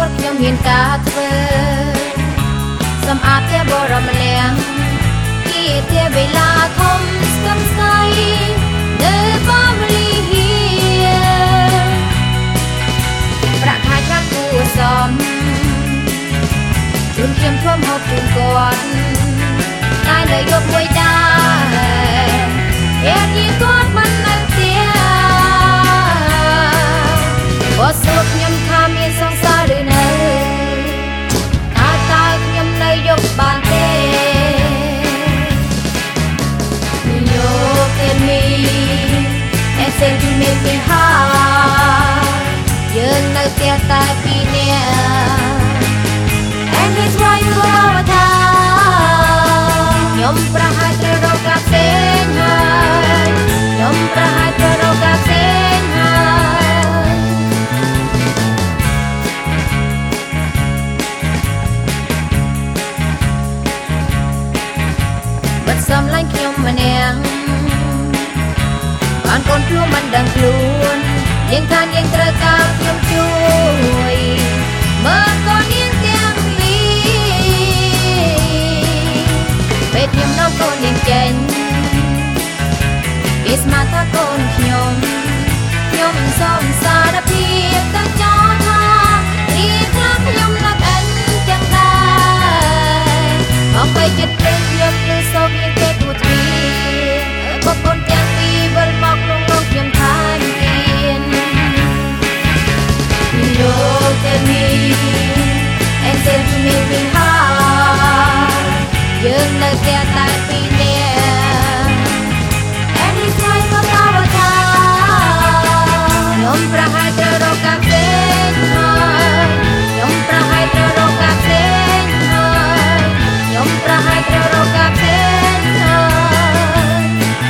ពលខ្ញុំមានការធ្វើសម្អាតផ្ទះបរមម្នាក់គីទាវេលាធំស្គមស្កៃនៅ family here ប្រាក់ខែខ្លះគួរសមជូនខ្ញុំធ្វើម្ហូបជូនគាត់តែនៅយប់មួយដែរពេលនេះគាត់មិននៅផ្ទះគាត់សួរខ្ញុំថាមានសង្សារឬនៅតើខ្ញុំនៅយប់បានទេ Look at me and say you make me high យើងនៅផ្ទះតែពីរនាក់ And it's why you go over time ខ្ញុំប្រហែលត្រូវរកការផ្សេងហើយខ្ញុំប្រហែលត្រូវរកការផ្សេងហើយបាត់សំឡាញ់ខ្ញុំម្នាក់បានកូនខ្លួនមិនដឹងខ្លួនយើងថាយើងត្រូវការខ្ញុំជួយមើលកូនយើងទាំងពីរពេលខ្ញុំនាំកូនយើងចេញគេស្មានថាកូនខ្ញុំសូមសារភាពទៅចោលថារៀនថាខ្ញុំនឹកអិនទាំងដែរមកไปចិត្តព្រេងខ្ញុំគឺសូមមានគេទួទ្វាបកូនទាំងពីរវិលមកលងលោកខ្ញុំថាមាន Look at me and say you make me high យើងនៅផ្ទះតែពីរនាក់ And it's right for our time ខ្ញុំប្រហែលត្រូវរកការផ្សេងហើយខ្ញុំប្រហែលត្រូវរកការផ្សេងហើយខ្ញុំប្រហែលត្រូវរកការផ្សេងហើយ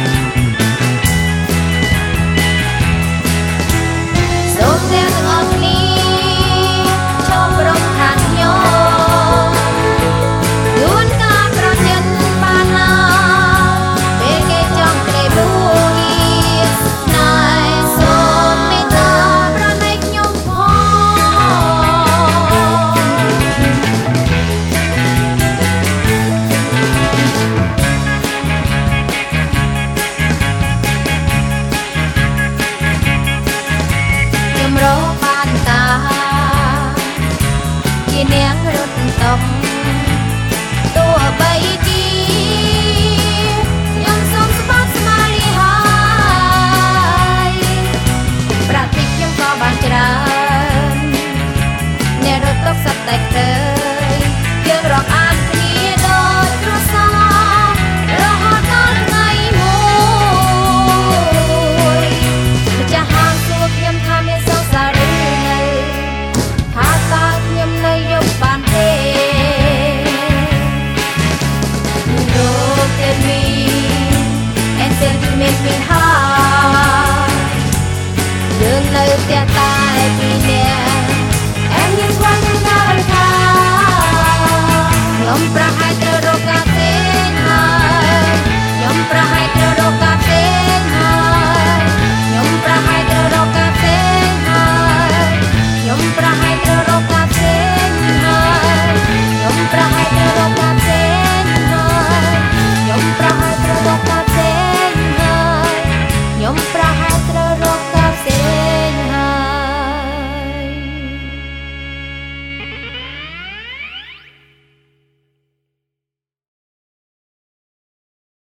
សូមទាំងអស់គ្នាចូលប្រំខានខ្ញុំយួនការប្រជិនបានណាពេលគេចង់ក្ដីបួងណៃសូមមេត្តាប្រណីខ្ញុំផងខ្ញុំរកបានតាជានាងរត់តុកទោះបីជាខ្ញុំសូមស្បាត់ស្មារីហើយប្រាក់ទីខ្ញុំក៏បានច្រើនអ្នករត់តុកសត្វតែក្រើ